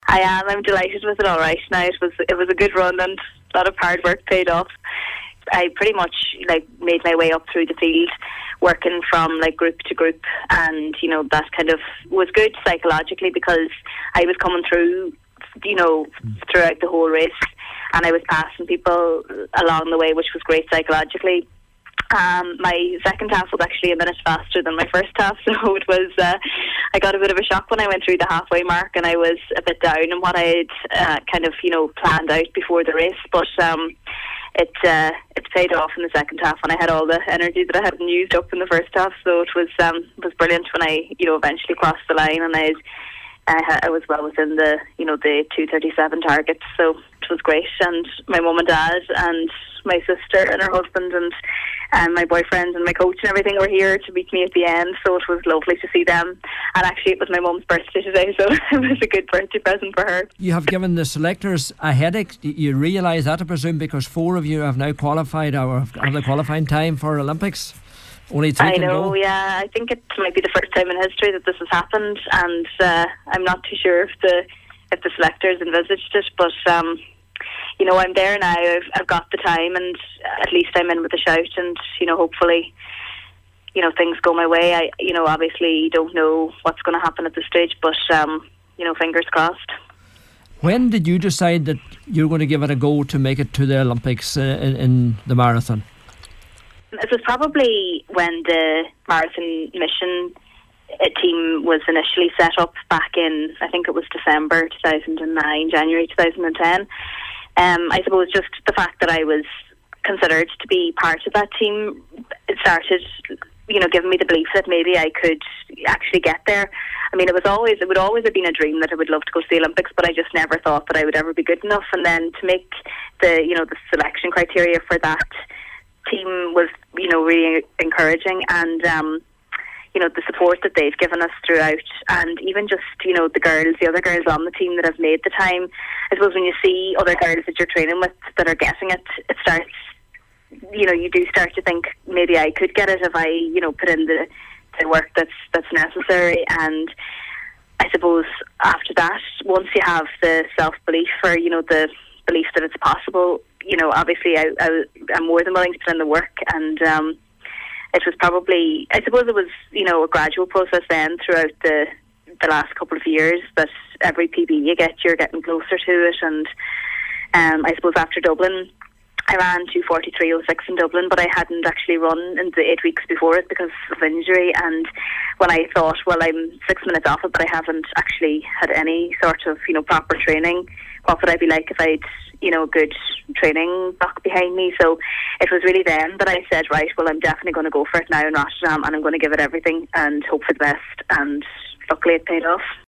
I am. I'm delighted with it. All right now, it was a good run and a lot of hard work paid off. I pretty much made my way up through the field, working from group to group, and that kind of was good psychologically because I was coming through, throughout the whole race, and I was passing people along the way, which was great psychologically. My second half was actually a minute faster than my first half, so it was. I got a bit of a shock when I went through the halfway mark, and I was a bit down in what I had planned out before the race. But it paid off in the second half, and I had all the energy that I hadn't used up in the first half. So it was brilliant when I eventually crossed the line, and I was well within the the 2:37 targets, so it was great. And my mum and dad and my sister and her husband and my boyfriend and my coach and everything were here to meet me at the end, so it was lovely to see them. And actually it was my mum's birthday today, so it was a good birthday present for her. You have given the selectors a headache. You realise that, I presume, because 4 of you have now qualified or have the qualifying time for Olympics. Only 3 can go. Yeah. I think it might be the first time in history that this has happened, and I'm not too sure if the selectors envisaged it, but I'm there now. I've got the time, and at least I'm in with a shout, and hopefully things go my way. I obviously don't know what's going to happen at this stage, but fingers crossed. When did you decide that you're going to give it a go to make it to the Olympics in the marathon? It was probably when the marathon mission team was initially set up back in, I think it was December 2009, January 2010. I suppose just the fact that I was considered to be part of that team, it started, giving me the belief that maybe I could actually get there. I mean, it would always have been a dream that I would love to go to the Olympics, but I just never thought that I would ever be good enough. And then to make the selection criteria for that team was, really encouraging, and the support that they've given us throughout, and even just, the other girls on the team that have made the time. I suppose when you see other girls that you're training with that are getting it, it starts, you do start to think maybe I could get it if I, put in the work that's necessary. And I suppose after that, once you have the self-belief or, the belief that it's possible, obviously I'm more than willing to put in the work. And it was probably, I suppose it was, a gradual process then throughout the last couple of years, that every PB you get, you're getting closer to it. And I suppose after Dublin, I ran 2:43.06 in Dublin, but I hadn't actually run in the 8 weeks before it because of injury. And when I thought, well, I'm 6 minutes off it, but I haven't actually had any sort of, proper training, what would I be like if I'd, good training block behind me? So it was really then that I said, right, well, I'm definitely going to go for it now in Rotterdam, and I'm going to give it everything and hope for the best. And luckily it paid off.